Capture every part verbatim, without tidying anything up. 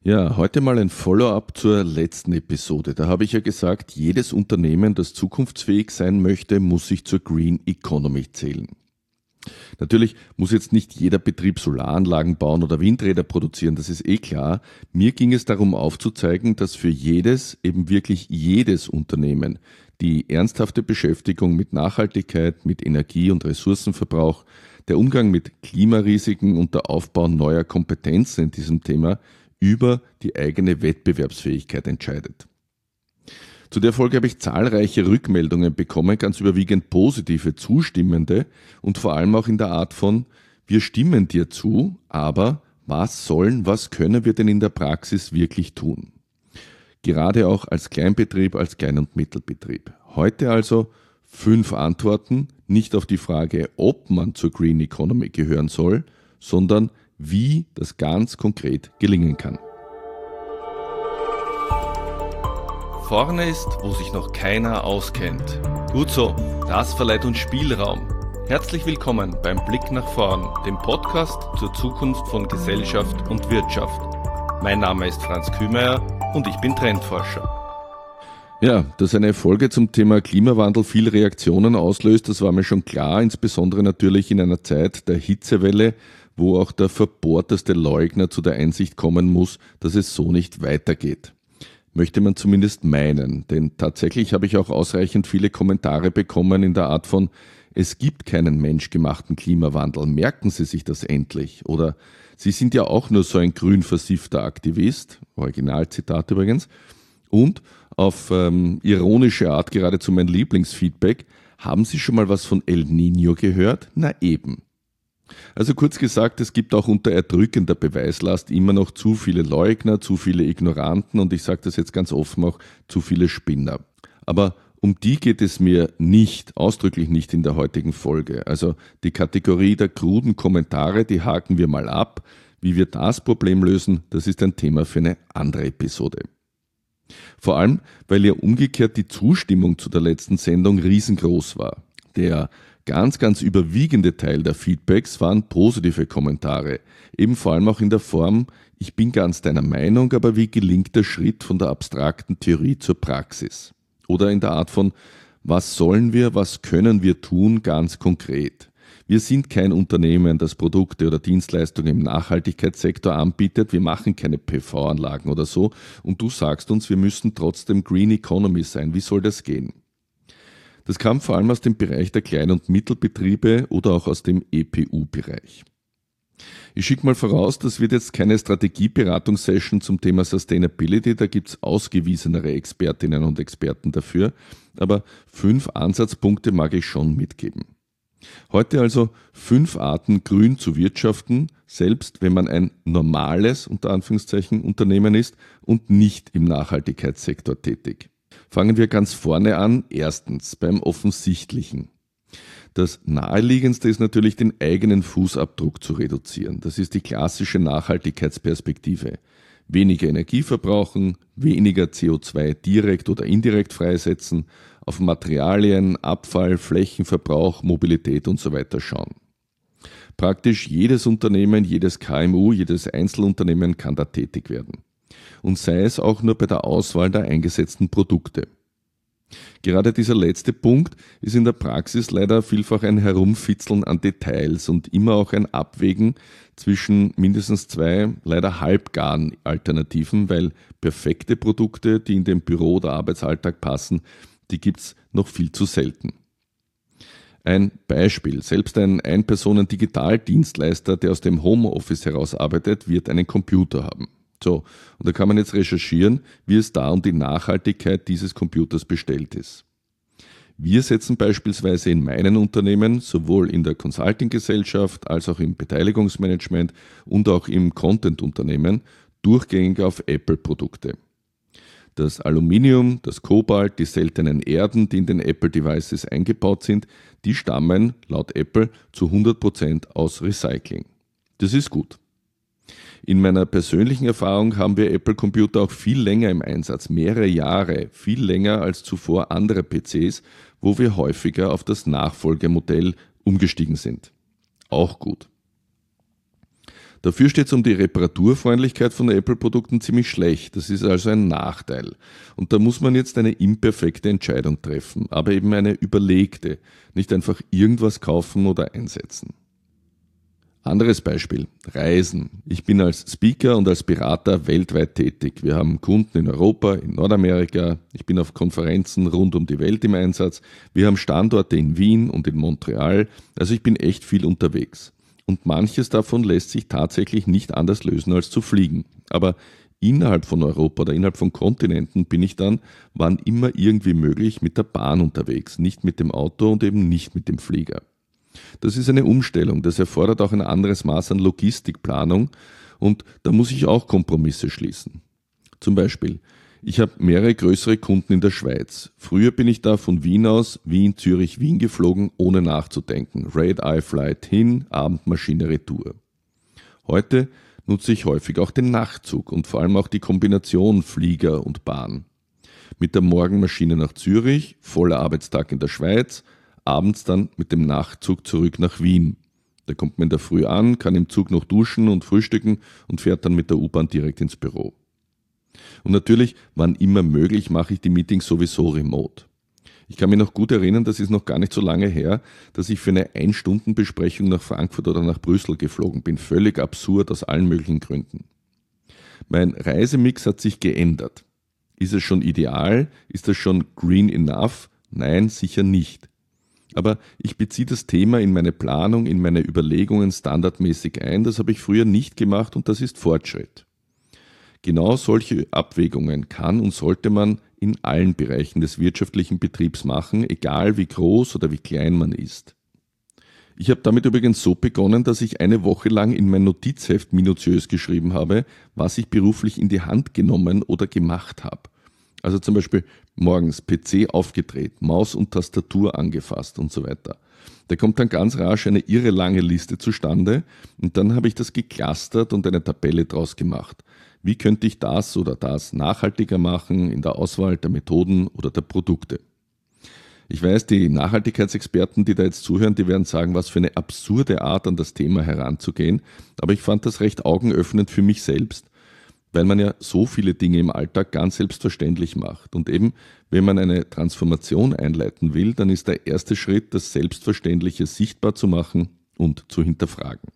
Ja, heute mal ein Follow-up zur letzten Episode. Da habe ich ja gesagt, jedes Unternehmen, das zukunftsfähig sein möchte, muss sich zur Green Economy zählen. Natürlich muss jetzt nicht jeder Betrieb Solaranlagen bauen oder Windräder produzieren, das ist eh klar. Mir ging es darum aufzuzeigen, dass für jedes, eben wirklich jedes Unternehmen, die ernsthafte Beschäftigung mit Nachhaltigkeit, mit Energie- und Ressourcenverbrauch, der Umgang mit Klimarisiken und der Aufbau neuer Kompetenzen in diesem Thema über die eigene Wettbewerbsfähigkeit entscheidet. Zu der Folge habe ich zahlreiche Rückmeldungen bekommen, ganz überwiegend positive, zustimmende und vor allem auch in der Art von: Wir stimmen dir zu, aber was sollen, was können wir denn in der Praxis wirklich tun? Gerade auch als Kleinbetrieb, als Klein- und Mittelbetrieb. Heute also fünf Antworten, nicht auf die Frage, ob man zur Green Economy gehören soll, sondern wie das ganz konkret gelingen kann. Vorne ist, wo sich noch keiner auskennt. Gut so, das verleiht uns Spielraum. Herzlich willkommen beim Blick nach vorn, dem Podcast zur Zukunft von Gesellschaft und Wirtschaft. Mein Name ist Franz Kühmeier und ich bin Trendforscher. Ja, dass eine Folge zum Thema Klimawandel viel Reaktionen auslöst, das war mir schon klar, insbesondere natürlich in einer Zeit der Hitzewelle, wo auch der verbohrteste Leugner zu der Einsicht kommen muss, dass es so nicht weitergeht. Möchte man zumindest meinen, denn tatsächlich habe ich auch ausreichend viele Kommentare bekommen in der Art von: Es gibt keinen menschgemachten Klimawandel, merken Sie sich das endlich? Oder Sie sind ja auch nur so ein grün versiffter Aktivist, Originalzitat übrigens, und auf ähm, ironische Art geradezu mein Lieblingsfeedback: Haben Sie schon mal was von El Niño gehört? Na eben. Also kurz gesagt, es gibt auch unter erdrückender Beweislast immer noch zu viele Leugner, zu viele Ignoranten und ich sage das jetzt ganz offen auch, zu viele Spinner. Aber um die geht es mir nicht, ausdrücklich nicht in der heutigen Folge. Also die Kategorie der kruden Kommentare, die haken wir mal ab. Wie wir das Problem lösen, das ist ein Thema für eine andere Episode. Vor allem, weil ja umgekehrt die Zustimmung zu der letzten Sendung riesengroß war. Der ganz, ganz überwiegende Teil der Feedbacks waren positive Kommentare. Eben vor allem auch in der Form: Ich bin ganz deiner Meinung, aber wie gelingt der Schritt von der abstrakten Theorie zur Praxis? Oder in der Art von: Was sollen wir, was können wir tun, ganz konkret? Wir sind kein Unternehmen, das Produkte oder Dienstleistungen im Nachhaltigkeitssektor anbietet. Wir machen keine P V-Anlagen oder so. Und du sagst uns, wir müssen trotzdem Green Economy sein. Wie soll das gehen? Das kam vor allem aus dem Bereich der Klein- und Mittelbetriebe oder auch aus dem E P U-Bereich. Ich schicke mal voraus, das wird jetzt keine Strategieberatungssession zum Thema Sustainability, da gibt es ausgewiesenere Expertinnen und Experten dafür, aber fünf Ansatzpunkte mag ich schon mitgeben. Heute also fünf Arten, grün zu wirtschaften, selbst wenn man ein normales, unter Anführungszeichen, Unternehmen ist und nicht im Nachhaltigkeitssektor tätig. Fangen wir ganz vorne an. Erstens, beim Offensichtlichen. Das Naheliegendste ist natürlich, den eigenen Fußabdruck zu reduzieren. Das ist die klassische Nachhaltigkeitsperspektive. Weniger Energie verbrauchen, weniger C O zwei direkt oder indirekt freisetzen, auf Materialien, Abfall, Flächenverbrauch, Mobilität und so weiter schauen. Praktisch jedes Unternehmen, jedes K M U, jedes Einzelunternehmen kann da tätig werden. Und sei es auch nur bei der Auswahl der eingesetzten Produkte. Gerade dieser letzte Punkt ist in der Praxis leider vielfach ein Herumfitzeln an Details und immer auch ein Abwägen zwischen mindestens zwei leider halbgaren Alternativen, weil perfekte Produkte, die in den Büro- oder Arbeitsalltag passen, die gibt's noch viel zu selten. Ein Beispiel: Selbst ein Ein-Personen-Digitaldienstleister, der aus dem Homeoffice heraus arbeitet, wird einen Computer haben. So, und da kann man jetzt recherchieren, wie es da um die Nachhaltigkeit dieses Computers bestellt ist. Wir setzen beispielsweise in meinen Unternehmen, sowohl in der Consulting-Gesellschaft als auch im Beteiligungsmanagement und auch im Content-Unternehmen, durchgängig auf Apple-Produkte. Das Aluminium, das Kobalt, die seltenen Erden, die in den Apple-Devices eingebaut sind, die stammen laut Apple zu hundert Prozent aus Recycling. Das ist gut. In meiner persönlichen Erfahrung haben wir Apple-Computer auch viel länger im Einsatz, mehrere Jahre, viel länger als zuvor andere P Cs, wo wir häufiger auf das Nachfolgemodell umgestiegen sind. Auch gut. Dafür steht es um die Reparaturfreundlichkeit von Apple-Produkten ziemlich schlecht. Das ist also ein Nachteil. Und da muss man jetzt eine imperfekte Entscheidung treffen, aber eben eine überlegte, nicht einfach irgendwas kaufen oder einsetzen. Anderes Beispiel, Reisen. Ich bin als Speaker und als Berater weltweit tätig. Wir haben Kunden in Europa, in Nordamerika. Ich bin auf Konferenzen rund um die Welt im Einsatz. Wir haben Standorte in Wien und in Montreal. Also ich bin echt viel unterwegs. Und manches davon lässt sich tatsächlich nicht anders lösen als zu fliegen. Aber innerhalb von Europa oder innerhalb von Kontinenten bin ich dann, wann immer irgendwie möglich, mit der Bahn unterwegs. Nicht mit dem Auto und eben nicht mit dem Flieger. Das ist eine Umstellung, das erfordert auch ein anderes Maß an Logistikplanung und da muss ich auch Kompromisse schließen. Zum Beispiel, ich habe mehrere größere Kunden in der Schweiz. Früher bin ich da von Wien aus, Wien, Zürich, Wien geflogen, ohne nachzudenken. Red-Eye-Flight hin, Abendmaschine retour. Heute nutze ich häufig auch den Nachtzug und vor allem auch die Kombination Flieger und Bahn. Mit der Morgenmaschine nach Zürich, voller Arbeitstag in der Schweiz, abends dann mit dem Nachtzug zurück nach Wien. Da kommt man in der Früh an, kann im Zug noch duschen und frühstücken und fährt dann mit der U-Bahn direkt ins Büro. Und natürlich, wann immer möglich, mache ich die Meetings sowieso remote. Ich kann mich noch gut erinnern, das ist noch gar nicht so lange her, dass ich für eine Ein-Stunden-Besprechung nach Frankfurt oder nach Brüssel geflogen bin. Völlig absurd aus allen möglichen Gründen. Mein Reisemix hat sich geändert. Ist es schon ideal? Ist das schon green enough? Nein, sicher nicht. Aber ich beziehe das Thema in meine Planung, in meine Überlegungen standardmäßig ein. Das habe ich früher nicht gemacht und das ist Fortschritt. Genau solche Abwägungen kann und sollte man in allen Bereichen des wirtschaftlichen Betriebs machen, egal wie groß oder wie klein man ist. Ich habe damit übrigens so begonnen, dass ich eine Woche lang in mein Notizheft minutiös geschrieben habe, was ich beruflich in die Hand genommen oder gemacht habe. Also zum Beispiel morgens P C aufgedreht, Maus und Tastatur angefasst und so weiter. Da kommt dann ganz rasch eine irre lange Liste zustande und dann habe ich das geclustert und eine Tabelle draus gemacht. Wie könnte ich das oder das nachhaltiger machen in der Auswahl der Methoden oder der Produkte? Ich weiß, die Nachhaltigkeitsexperten, die da jetzt zuhören, die werden sagen, was für eine absurde Art an das Thema heranzugehen, aber ich fand das recht augenöffnend für mich selbst, weil man ja so viele Dinge im Alltag ganz selbstverständlich macht. Und eben, wenn man eine Transformation einleiten will, dann ist der erste Schritt, das Selbstverständliche sichtbar zu machen und zu hinterfragen.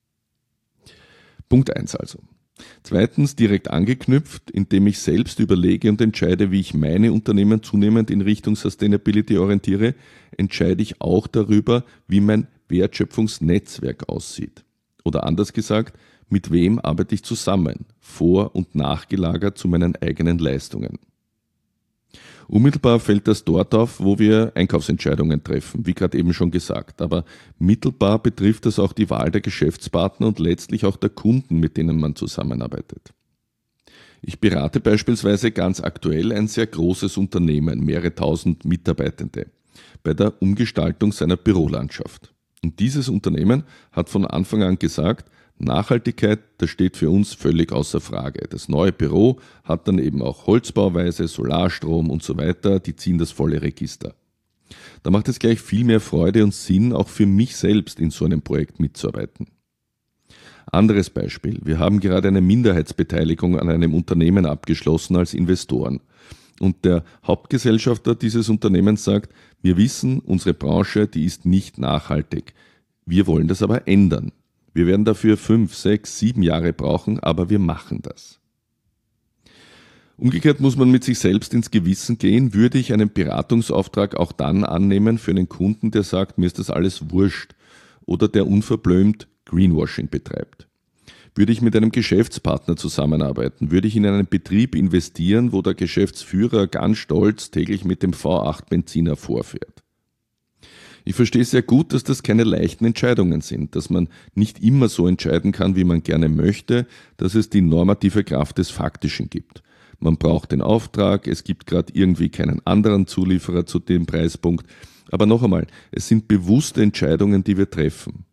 Punkt eins also. Zweitens, direkt angeknüpft, indem ich selbst überlege und entscheide, wie ich meine Unternehmen zunehmend in Richtung Sustainability orientiere, entscheide ich auch darüber, wie mein Wertschöpfungsnetzwerk aussieht. Oder anders gesagt, mit wem arbeite ich zusammen, vor- und nachgelagert zu meinen eigenen Leistungen. Unmittelbar fällt das dort auf, wo wir Einkaufsentscheidungen treffen, wie gerade eben schon gesagt. Aber mittelbar betrifft das auch die Wahl der Geschäftspartner und letztlich auch der Kunden, mit denen man zusammenarbeitet. Ich berate beispielsweise ganz aktuell ein sehr großes Unternehmen, mehrere tausend Mitarbeitende, bei der Umgestaltung seiner Bürolandschaft. Und dieses Unternehmen hat von Anfang an gesagt, Nachhaltigkeit, das steht für uns völlig außer Frage. Das neue Büro hat dann eben auch Holzbauweise, Solarstrom und so weiter, die ziehen das volle Register. Da macht es gleich viel mehr Freude und Sinn, auch für mich selbst in so einem Projekt mitzuarbeiten. Anderes Beispiel, wir haben gerade eine Minderheitsbeteiligung an einem Unternehmen abgeschlossen als Investoren. Und der Hauptgesellschafter dieses Unternehmens sagt, wir wissen, unsere Branche, die ist nicht nachhaltig. Wir wollen das aber ändern. Wir werden dafür fünf, sechs, sieben Jahre brauchen, aber wir machen das. Umgekehrt muss man mit sich selbst ins Gewissen gehen, würde ich einen Beratungsauftrag auch dann annehmen für einen Kunden, der sagt, mir ist das alles wurscht oder der unverblümt Greenwashing betreibt. Würde ich mit einem Geschäftspartner zusammenarbeiten, würde ich in einen Betrieb investieren, wo der Geschäftsführer ganz stolz täglich mit dem V acht Benziner vorfährt. Ich verstehe sehr gut, dass das keine leichten Entscheidungen sind, dass man nicht immer so entscheiden kann, wie man gerne möchte, dass es die normative Kraft des Faktischen gibt. Man braucht den Auftrag, es gibt gerade irgendwie keinen anderen Zulieferer zu dem Preispunkt. Aber noch einmal, es sind bewusste Entscheidungen, die wir treffen.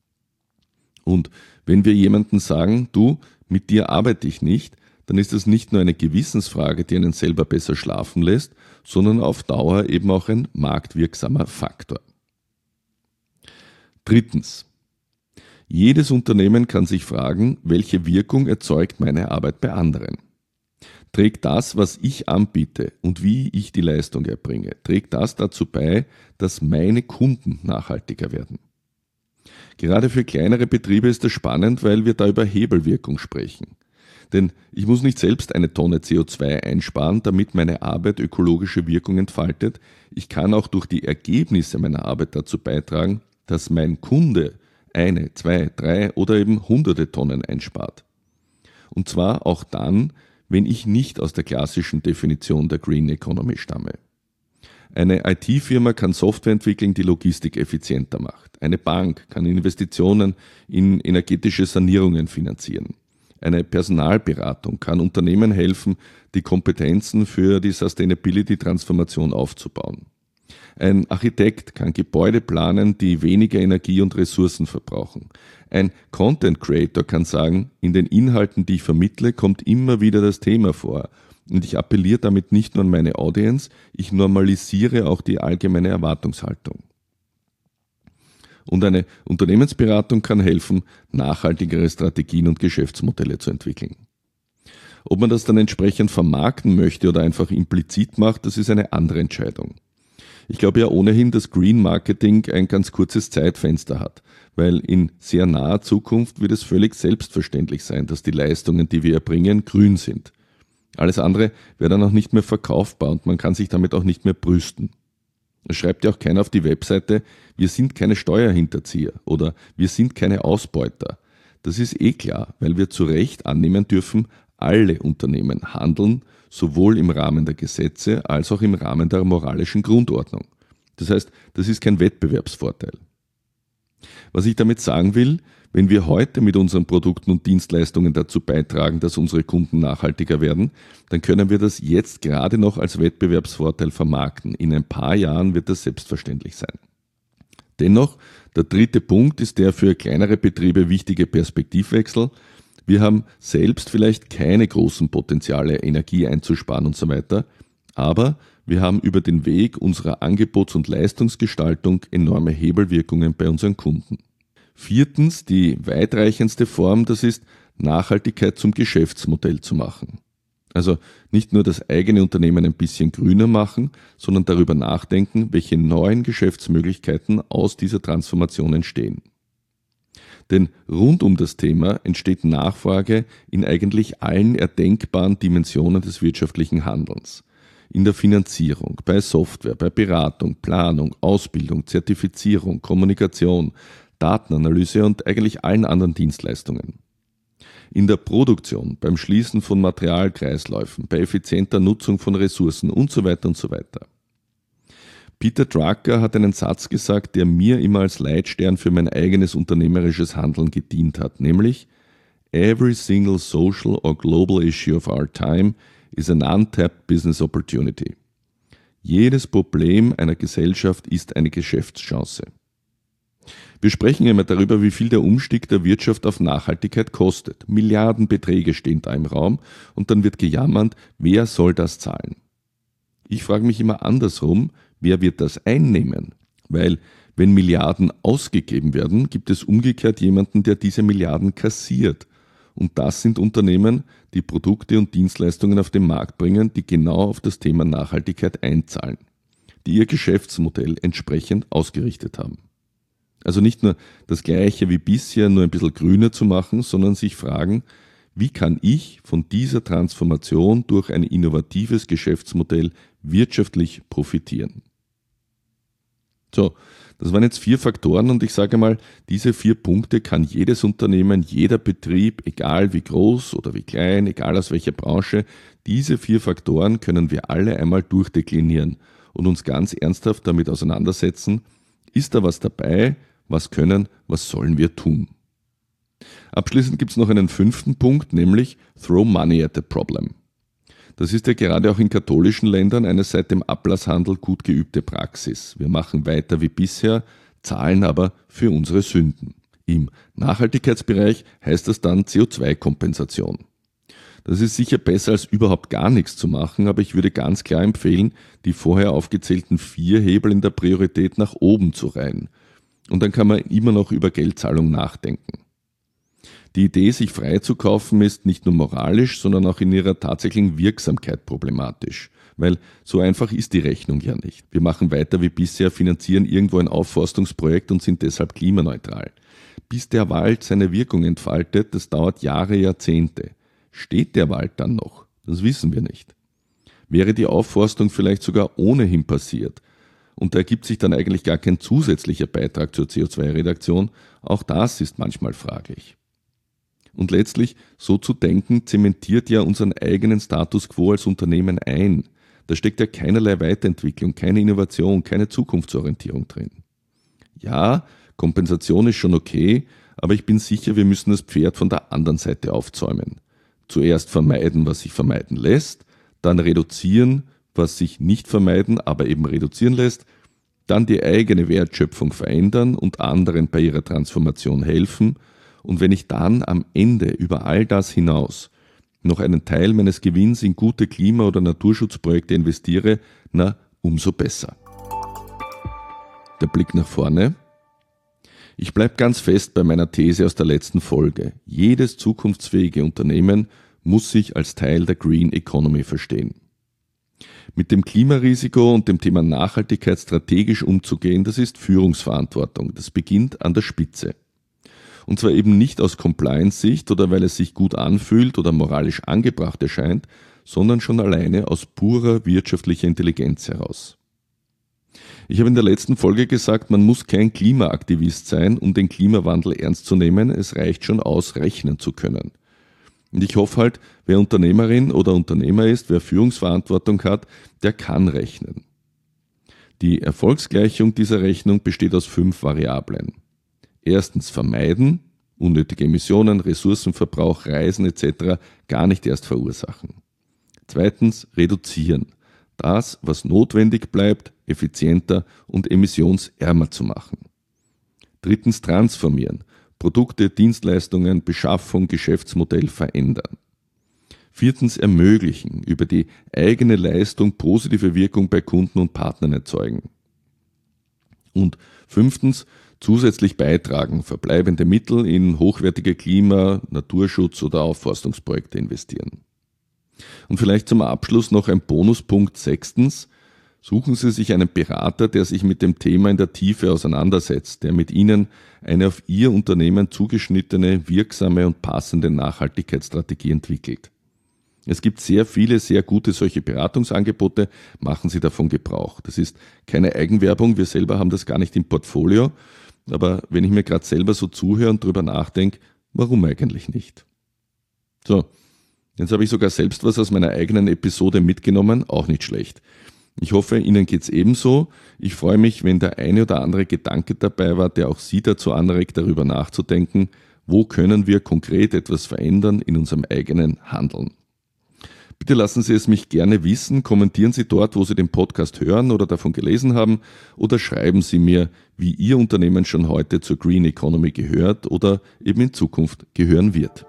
Und wenn wir jemandem sagen, du, mit dir arbeite ich nicht, dann ist das nicht nur eine Gewissensfrage, die einen selber besser schlafen lässt, sondern auf Dauer eben auch ein marktwirksamer Faktor. Drittens. Jedes Unternehmen kann sich fragen, welche Wirkung erzeugt meine Arbeit bei anderen? Trägt das, was ich anbiete und wie ich die Leistung erbringe, trägt das dazu bei, dass meine Kunden nachhaltiger werden? Gerade für kleinere Betriebe ist das spannend, weil wir da über Hebelwirkung sprechen. Denn ich muss nicht selbst eine Tonne C O zwei einsparen, damit meine Arbeit ökologische Wirkung entfaltet. Ich kann auch durch die Ergebnisse meiner Arbeit dazu beitragen, dass mein Kunde eine, zwei, drei oder eben hunderte Tonnen einspart. Und zwar auch dann, wenn ich nicht aus der klassischen Definition der Green Economy stamme. Eine I T-Firma kann Software entwickeln, die Logistik effizienter macht. Eine Bank kann Investitionen in energetische Sanierungen finanzieren. Eine Personalberatung kann Unternehmen helfen, die Kompetenzen für die Sustainability-Transformation aufzubauen. Ein Architekt kann Gebäude planen, die weniger Energie und Ressourcen verbrauchen. Ein Content Creator kann sagen, in den Inhalten, die ich vermittle, kommt immer wieder das Thema vor. Und ich appelliere damit nicht nur an meine Audience, ich normalisiere auch die allgemeine Erwartungshaltung. Und eine Unternehmensberatung kann helfen, nachhaltigere Strategien und Geschäftsmodelle zu entwickeln. Ob man das dann entsprechend vermarkten möchte oder einfach implizit macht, das ist eine andere Entscheidung. Ich glaube ja ohnehin, dass Green Marketing ein ganz kurzes Zeitfenster hat, weil in sehr naher Zukunft wird es völlig selbstverständlich sein, dass die Leistungen, die wir erbringen, grün sind. Alles andere wäre dann auch nicht mehr verkaufbar und man kann sich damit auch nicht mehr brüsten. Es schreibt ja auch keiner auf die Webseite, wir sind keine Steuerhinterzieher oder wir sind keine Ausbeuter. Das ist eh klar, weil wir zu Recht annehmen dürfen, alle Unternehmen handeln, sowohl im Rahmen der Gesetze als auch im Rahmen der moralischen Grundordnung. Das heißt, das ist kein Wettbewerbsvorteil. Was ich damit sagen will, wenn wir heute mit unseren Produkten und Dienstleistungen dazu beitragen, dass unsere Kunden nachhaltiger werden, dann können wir das jetzt gerade noch als Wettbewerbsvorteil vermarkten. In ein paar Jahren wird das selbstverständlich sein. Dennoch, der dritte Punkt ist der für kleinere Betriebe wichtige Perspektivwechsel. Wir haben selbst vielleicht keine großen Potenziale, Energie einzusparen und so weiter, aber wir haben über den Weg unserer Angebots- und Leistungsgestaltung enorme Hebelwirkungen bei unseren Kunden. Viertens, die weitreichendste Form, das ist, Nachhaltigkeit zum Geschäftsmodell zu machen. Also nicht nur das eigene Unternehmen ein bisschen grüner machen, sondern darüber nachdenken, welche neuen Geschäftsmöglichkeiten aus dieser Transformation entstehen. Denn rund um das Thema entsteht Nachfrage in eigentlich allen erdenkbaren Dimensionen des wirtschaftlichen Handelns. In der Finanzierung, bei Software, bei Beratung, Planung, Ausbildung, Zertifizierung, Kommunikation, Datenanalyse und eigentlich allen anderen Dienstleistungen. In der Produktion, beim Schließen von Materialkreisläufen, bei effizienter Nutzung von Ressourcen und so weiter und so weiter. Peter Drucker hat einen Satz gesagt, der mir immer als Leitstern für mein eigenes unternehmerisches Handeln gedient hat, nämlich Every single social or global issue of our time is an untapped business opportunity. Jedes Problem einer Gesellschaft ist eine Geschäftschance. Wir sprechen immer darüber, wie viel der Umstieg der Wirtschaft auf Nachhaltigkeit kostet. Milliardenbeträge stehen da im Raum und dann wird gejammert, wer soll das zahlen? Ich frage mich immer andersrum, wer wird das einnehmen? Weil wenn Milliarden ausgegeben werden, gibt es umgekehrt jemanden, der diese Milliarden kassiert. Und das sind Unternehmen, die Produkte und Dienstleistungen auf den Markt bringen, die genau auf das Thema Nachhaltigkeit einzahlen, die ihr Geschäftsmodell entsprechend ausgerichtet haben. Also nicht nur das Gleiche wie bisher, nur ein bisschen grüner zu machen, sondern sich fragen, wie kann ich von dieser Transformation durch ein innovatives Geschäftsmodell wirtschaftlich profitieren? So, das waren jetzt vier Faktoren und ich sage mal, diese vier Punkte kann jedes Unternehmen, jeder Betrieb, egal wie groß oder wie klein, egal aus welcher Branche, diese vier Faktoren können wir alle einmal durchdeklinieren und uns ganz ernsthaft damit auseinandersetzen, ist da was dabei, was können, was sollen wir tun? Abschließend gibt es noch einen fünften Punkt, nämlich Throw Money at the Problem. Das ist ja gerade auch in katholischen Ländern eine seit dem Ablasshandel gut geübte Praxis. Wir machen weiter wie bisher, zahlen aber für unsere Sünden. Im Nachhaltigkeitsbereich heißt das dann C O zwei Kompensation. Das ist sicher besser als überhaupt gar nichts zu machen, aber ich würde ganz klar empfehlen, die vorher aufgezählten vier Hebel in der Priorität nach oben zu reihen. Und dann kann man immer noch über Geldzahlung nachdenken. Die Idee, sich freizukaufen, ist nicht nur moralisch, sondern auch in ihrer tatsächlichen Wirksamkeit problematisch. Weil so einfach ist die Rechnung ja nicht. Wir machen weiter wie bisher, finanzieren irgendwo ein Aufforstungsprojekt und sind deshalb klimaneutral. Bis der Wald seine Wirkung entfaltet, das dauert Jahre, Jahrzehnte. Steht der Wald dann noch? Das wissen wir nicht. Wäre die Aufforstung vielleicht sogar ohnehin passiert und da ergibt sich dann eigentlich gar kein zusätzlicher Beitrag zur C O zwei Reduktion, auch das ist manchmal fraglich. Und letztlich, so zu denken, zementiert ja unseren eigenen Status quo als Unternehmen ein. Da steckt ja keinerlei Weiterentwicklung, keine Innovation, keine Zukunftsorientierung drin. Ja, Kompensation ist schon okay, aber ich bin sicher, wir müssen das Pferd von der anderen Seite aufzäumen. Zuerst vermeiden, was sich vermeiden lässt, dann reduzieren, was sich nicht vermeiden, aber eben reduzieren lässt, dann die eigene Wertschöpfung verändern und anderen bei ihrer Transformation helfen. Und wenn ich dann am Ende über all das hinaus noch einen Teil meines Gewinns in gute Klima- oder Naturschutzprojekte investiere, na, umso besser. Der Blick nach vorne. Ich bleibe ganz fest bei meiner These aus der letzten Folge. Jedes zukunftsfähige Unternehmen muss sich als Teil der Green Economy verstehen. Mit dem Klimarisiko und dem Thema Nachhaltigkeit strategisch umzugehen, das ist Führungsverantwortung. Das beginnt an der Spitze. Und zwar eben nicht aus Compliance-Sicht oder weil es sich gut anfühlt oder moralisch angebracht erscheint, sondern schon alleine aus purer wirtschaftlicher Intelligenz heraus. Ich habe in der letzten Folge gesagt, man muss kein Klimaaktivist sein, um den Klimawandel ernst zu nehmen. Es reicht schon aus, rechnen zu können. Und ich hoffe halt, wer Unternehmerin oder Unternehmer ist, wer Führungsverantwortung hat, der kann rechnen. Die Erfolgsgleichung dieser Rechnung besteht aus fünf Variablen. Erstens vermeiden, unnötige Emissionen, Ressourcenverbrauch, Reisen et cetera gar nicht erst verursachen. Zweitens reduzieren, das, was notwendig bleibt, effizienter und emissionsärmer zu machen. Drittens transformieren, Produkte, Dienstleistungen, Beschaffung, Geschäftsmodell verändern. Viertens ermöglichen, über die eigene Leistung positive Wirkung bei Kunden und Partnern erzeugen. Und fünftens zusätzlich beitragen, verbleibende Mittel in hochwertige Klima-, Naturschutz- oder Aufforstungsprojekte investieren. Und vielleicht zum Abschluss noch ein Bonuspunkt. Sechstens, suchen Sie sich einen Berater, der sich mit dem Thema in der Tiefe auseinandersetzt, der mit Ihnen eine auf Ihr Unternehmen zugeschnittene, wirksame und passende Nachhaltigkeitsstrategie entwickelt. Es gibt sehr viele, sehr gute solche Beratungsangebote, machen Sie davon Gebrauch. Das ist keine Eigenwerbung, wir selber haben das gar nicht im Portfolio, aber wenn ich mir gerade selber so zuhöre und drüber nachdenke, warum eigentlich nicht? So, jetzt habe ich sogar selbst was aus meiner eigenen Episode mitgenommen, auch nicht schlecht. Ich hoffe, Ihnen geht's ebenso. Ich freue mich, wenn der eine oder andere Gedanke dabei war, der auch Sie dazu anregt, darüber nachzudenken, wo können wir konkret etwas verändern in unserem eigenen Handeln. Bitte lassen Sie es mich gerne wissen, kommentieren Sie dort, wo Sie den Podcast hören oder davon gelesen haben, oder schreiben Sie mir, wie Ihr Unternehmen schon heute zur Green Economy gehört oder eben in Zukunft gehören wird.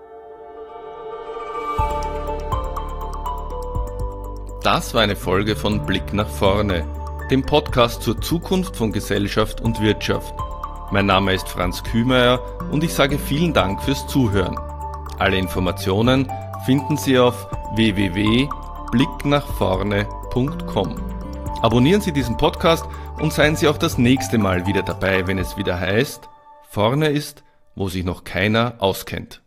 Das war eine Folge von Blick nach vorne, dem Podcast zur Zukunft von Gesellschaft und Wirtschaft. Mein Name ist Franz Kühmeier und ich sage vielen Dank fürs Zuhören. Alle Informationen finden Sie auf w w w punkt blick nach vorne punkt com. Abonnieren Sie diesen Podcast und seien Sie auch das nächste Mal wieder dabei, wenn es wieder heißt, vorne ist, wo sich noch keiner auskennt.